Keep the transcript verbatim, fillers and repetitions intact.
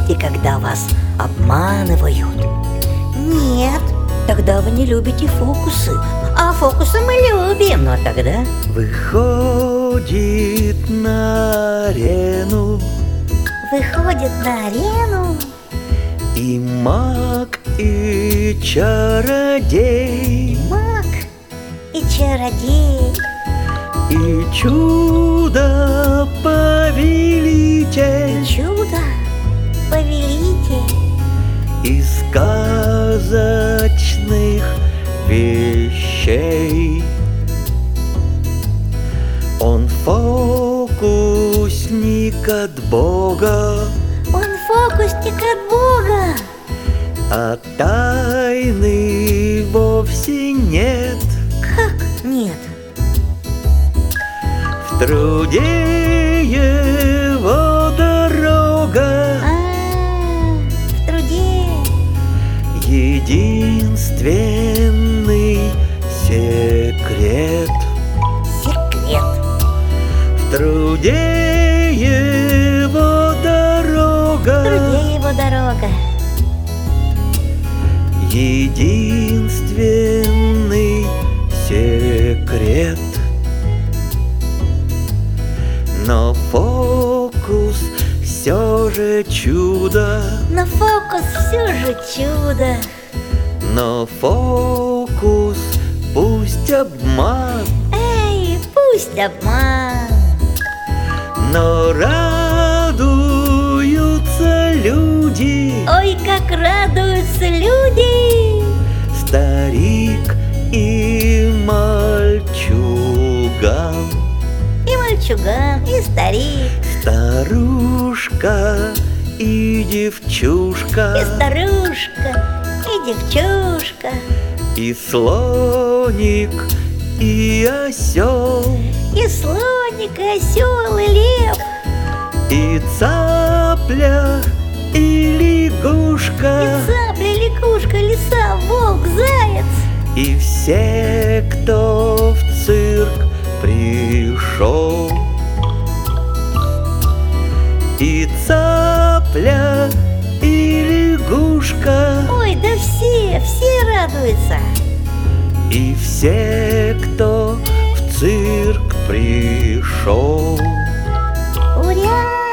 любите, когда вас обманывают? Нет. Тогда вы не любите фокусы. А фокусы мы любим. Но тогда выходит на арену, Выходит на арену и маг, и чародей, маг и чародей, и чудо-повелитель, чудо-повелитель из сказочных вещей. Он фокусник от Бога, Он фокусник от Бога, а тайны вовсе нет. Как нет? В труде его дорога, А, в труде единственный секрет. секрет. В труде его В дорога, труде его дорога, единственный секрет. Но фокус все же чудо, но фокус все же чудо. но фокус пусть обман, Эй, пусть обман, но радуются люди. ой, как радуются люди. Старик и мальчуган, И мальчуган, и старик, старушка и девчушка, и старушка, и девчушка, и слоник, и осел, и слоник, и осел, и лев, и цапля, и и лягушка, цапля, лягушка, лиса, волк, заяц, и все, кто в цирк пришел. И цапля, и лягушка, ой, да все, все радуются. и все, кто в цирк пришел. Уря!